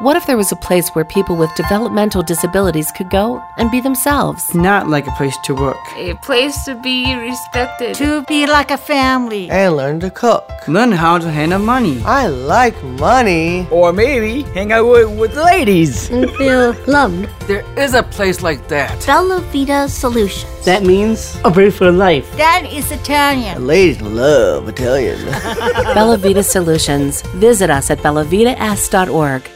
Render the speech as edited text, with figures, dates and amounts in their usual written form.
What if there was a place where people with developmental disabilities could go and be themselves? Not like a place to work. A place to be respected. To be like a family. And learn to cook. Learn how to handle money. I like money. Or maybe hang out with ladies. And feel loved. There is a place like that. Bella Vita Solutions. That means a beautiful life. That is Italian. Ladies love Italian. Bella Vita Solutions. Visit us at bellavitaS.org.